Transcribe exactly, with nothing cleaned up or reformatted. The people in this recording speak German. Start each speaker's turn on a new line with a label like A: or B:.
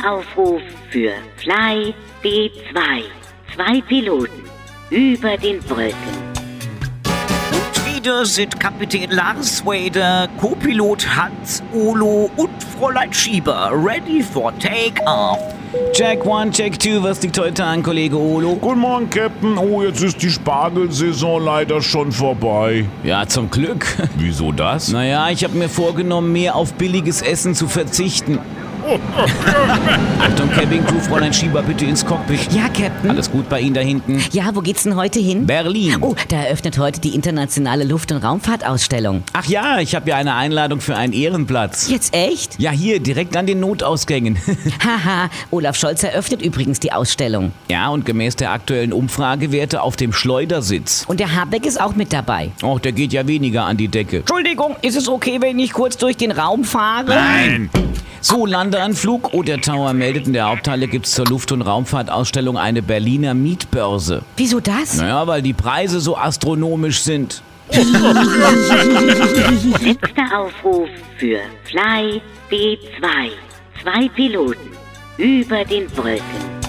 A: Letzter Aufruf für Fly B zwei. Zwei Piloten über den Wolken.
B: Und wieder sind Kapitän Lars Wader, Co-Pilot Hans Olo und Fräulein Schieber ready for take-off.
C: Check one, check two, was liegt heute an, Kollege Olo?
D: Guten Morgen, Captain. Oh, jetzt ist die Spargelsaison leider schon vorbei.
C: Ja, zum Glück.
D: Wieso das?
C: Naja, ich habe mir vorgenommen, mehr auf billiges Essen zu verzichten. Achtung, Cabin Crew, Fräulein Schieber, bitte ins Cockpit.
E: Ja, Captain.
C: Alles gut bei Ihnen da hinten?
E: Ja, wo geht's denn heute hin?
C: Berlin.
E: Oh, da eröffnet heute die internationale Luft- und Raumfahrtausstellung.
C: Ach ja, ich habe ja eine Einladung für einen Ehrenplatz.
E: Jetzt echt?
C: Ja, hier, direkt an den Notausgängen.
E: Haha, Olaf Scholz eröffnet übrigens die Ausstellung.
C: Ja, und gemäß der aktuellen Umfragewerte auf dem Schleudersitz.
E: Und der Habeck ist auch mit dabei.
C: Och, der geht ja weniger an die Decke.
E: Entschuldigung, ist es okay, wenn ich kurz durch den Raum fahre?
D: Nein!
C: So, Landeanflug. Oh, der Tower meldet, in der Haupthalle gibt's zur Luft- und Raumfahrtausstellung eine Berliner Mietbörse.
E: Wieso das?
C: Naja, weil die Preise so astronomisch sind.
A: Letzter Aufruf für Fly B zwei. Zwei Piloten über den Wolken.